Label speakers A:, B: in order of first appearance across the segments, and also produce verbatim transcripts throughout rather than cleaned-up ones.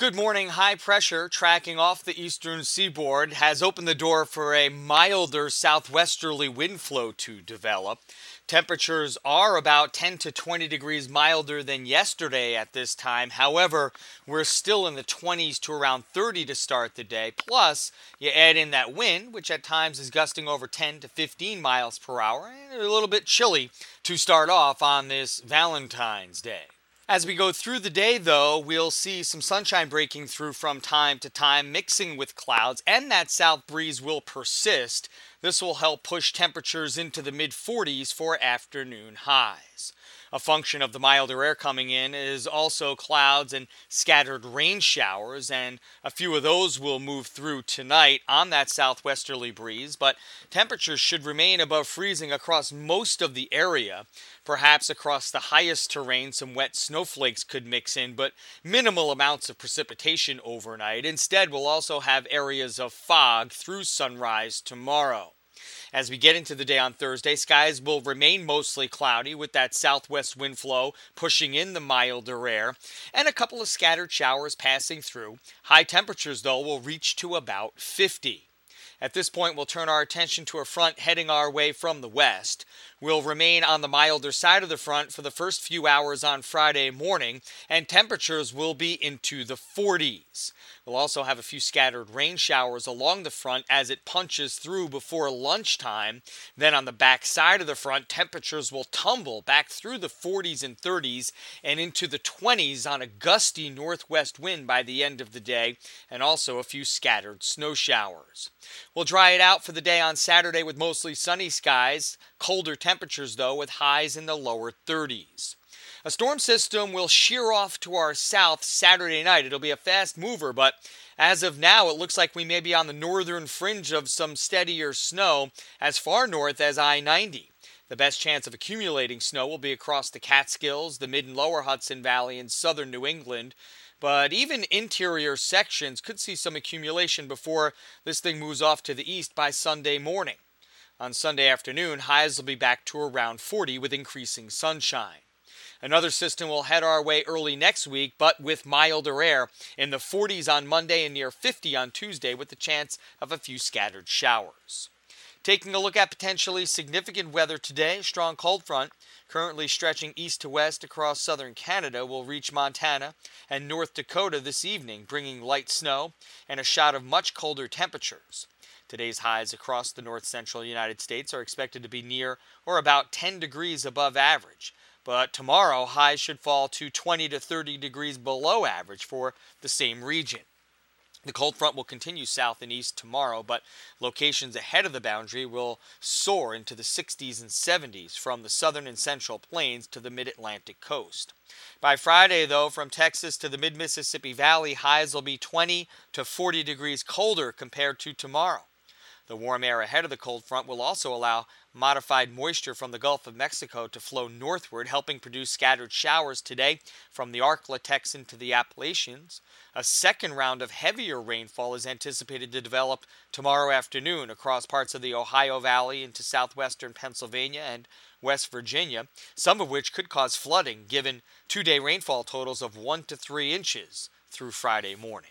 A: Good morning. High pressure tracking off the eastern seaboard has opened the door for a milder southwesterly wind flow to develop. Temperatures are about ten to twenty degrees milder than yesterday at this time. However, we're still in the twenties to around thirty to start the day. Plus, you add in that wind, which at times is gusting over ten to fifteen miles per hour, and a little bit chilly to start off on this Valentine's Day. As we go through the day, though, we'll see some sunshine breaking through from time to time, mixing with clouds, and that south breeze will persist. This will help push temperatures into the mid forties for afternoon highs. A function of the milder air coming in is also clouds and scattered rain showers, and a few of those will move through tonight on that southwesterly breeze, but temperatures should remain above freezing across most of the area. Perhaps across the highest terrain, some wet snowflakes could mix in, but minimal amounts of precipitation overnight. Instead, we'll also have areas of fog through sunrise tomorrow. As we get into the day on Thursday, skies will remain mostly cloudy with that southwest wind flow pushing in the milder air and a couple of scattered showers passing through. High temperatures, though, will reach to about fifty. At this point, we'll turn our attention to a front heading our way from the west. We'll remain on the milder side of the front for the first few hours on Friday morning, and temperatures will be into the forties. We'll also have a few scattered rain showers along the front as it punches through before lunchtime. Then on the back side of the front, temperatures will tumble back through the forties and thirties and into the twenties on a gusty northwest wind by the end of the day, and also a few scattered snow showers. We'll dry it out for the day on Saturday with mostly sunny skies, colder temperatures though with highs in the lower thirties. A storm system will shear off to our south Saturday night. It'll be a fast mover, but as of now, it looks like we may be on the northern fringe of some steadier snow as far north as I ninety. The best chance of accumulating snow will be across the Catskills, the mid and lower Hudson Valley, and southern New England. But even interior sections could see some accumulation before this thing moves off to the east by Sunday morning. On Sunday afternoon, highs will be back to around forty with increasing sunshine. Another system will head our way early next week, but with milder air, in the forties on Monday and near fifty on Tuesday, with the chance of a few scattered showers. Taking a look at potentially significant weather today, a strong cold front, currently stretching east to west across southern Canada, will reach Montana and North Dakota this evening, bringing light snow and a shot of much colder temperatures. Today's highs across the north-central United States are expected to be near or about ten degrees above average. But tomorrow, highs should fall to twenty to thirty degrees below average for the same region. The cold front will continue south and east tomorrow, but locations ahead of the boundary will soar into the sixties and seventies from the southern and central plains to the mid-Atlantic coast. By Friday, though, from Texas to the mid-Mississippi Valley, highs will be twenty to forty degrees colder compared to tomorrow. The warm air ahead of the cold front will also allow modified moisture from the Gulf of Mexico to flow northward, helping produce scattered showers today from the Ark-La-Texan to the Appalachians. A second round of heavier rainfall is anticipated to develop tomorrow afternoon across parts of the Ohio Valley into southwestern Pennsylvania and West Virginia, some of which could cause flooding, given two-day rainfall totals of one to three inches through Friday morning.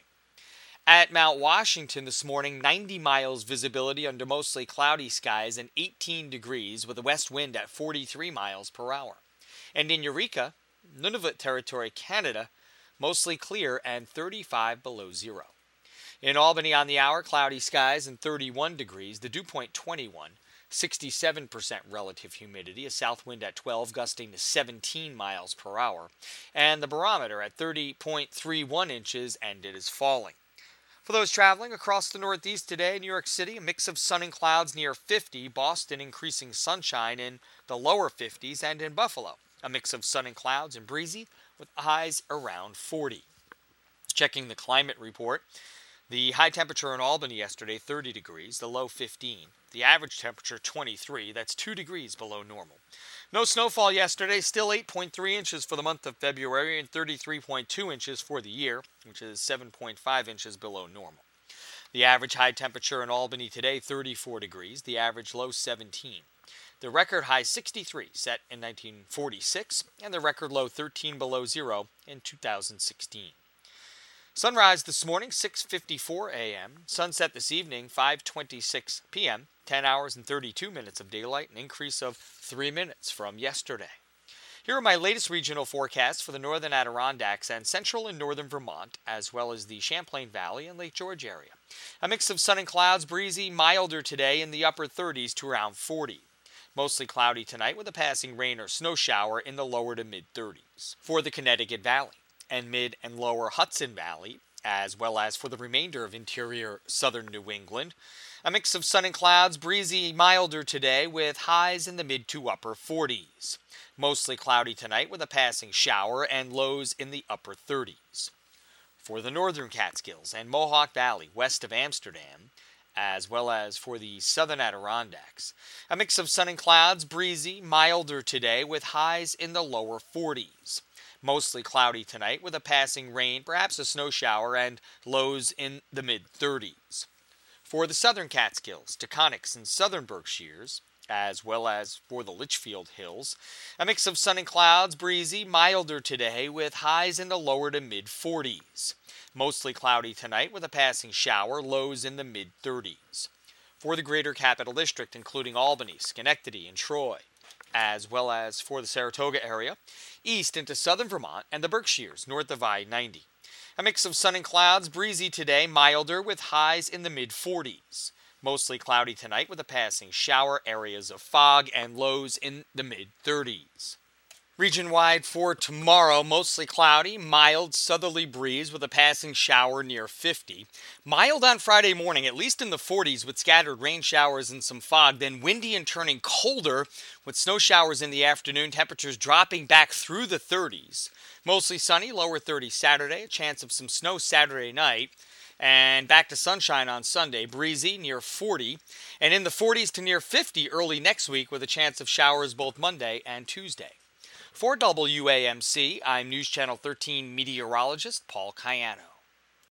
A: At Mount Washington this morning, ninety miles visibility under mostly cloudy skies and eighteen degrees with a west wind at forty-three miles per hour. And in Eureka, Nunavut Territory, Canada, mostly clear and thirty-five below zero. In Albany on the hour, cloudy skies and thirty-one degrees, the dew point twenty-one, sixty-seven percent relative humidity, a south wind at twelve gusting to seventeen miles per hour, and the barometer at thirty point three one inches, and it is falling. For those traveling across the Northeast today, New York City, a mix of sun and clouds near fifty, Boston increasing sunshine in the lower fifties, and in Buffalo, a mix of sun and clouds and breezy with highs around forty. Checking the climate report, the high temperature in Albany yesterday, thirty degrees, the low fifteen. The average temperature, twenty-three, that's two degrees below normal. No snowfall yesterday, still eight point three inches for the month of February and thirty-three point two inches for the year, which is seven point five inches below normal. The average high temperature in Albany today, thirty-four degrees, the average low seventeen. The record high sixty-three set in nineteen forty-six, and the record low thirteen below zero in two thousand sixteen. Sunrise this morning, six fifty-four a m Sunset this evening, five twenty-six p m ten hours and thirty-two minutes of daylight, an increase of three minutes from yesterday. Here are my latest regional forecasts for the northern Adirondacks and central and northern Vermont, as well as the Champlain Valley and Lake George area. A mix of sun and clouds, breezy, milder today in the upper thirties to around forty. Mostly cloudy tonight with a passing rain or snow shower in the lower to mid thirties. For the Connecticut Valley and mid and lower Hudson Valley, as well as for the remainder of interior southern New England, a mix of sun and clouds, breezy, milder today with highs in the mid to upper forties. Mostly cloudy tonight with a passing shower and lows in the upper thirties. For the northern Catskills and Mohawk Valley west of Amsterdam, as well as for the southern Adirondacks, a mix of sun and clouds, breezy, milder today with highs in the lower forties. Mostly cloudy tonight with a passing rain, perhaps a snow shower, and lows in the mid thirties. For the southern Catskills, Taconics, and southern Berkshires, as well as for the Litchfield Hills, a mix of sun and clouds, breezy, milder today with highs in the lower to mid forties. Mostly cloudy tonight with a passing shower, lows in the mid thirties. For the greater Capital District, including Albany, Schenectady, and Troy, as well as for the Saratoga area, east into southern Vermont and the Berkshires, north of I ninety. A mix of sun and clouds, breezy today, milder with highs in the mid forties. Mostly cloudy tonight with a passing shower, areas of fog, and lows in the mid thirties. Region-wide for tomorrow, mostly cloudy, mild southerly breeze with a passing shower near fifty. Mild on Friday morning, at least in the forties with scattered rain showers and some fog. Then windy and turning colder with snow showers in the afternoon, temperatures dropping back through the thirties. Mostly sunny, lower thirties Saturday, a chance of some snow Saturday night. And back to sunshine on Sunday, breezy near forty. And in the forties to near fifty early next week with a chance of showers both Monday and Tuesday. For W A M C, I'm News Channel thirteen meteorologist Paul Cayano.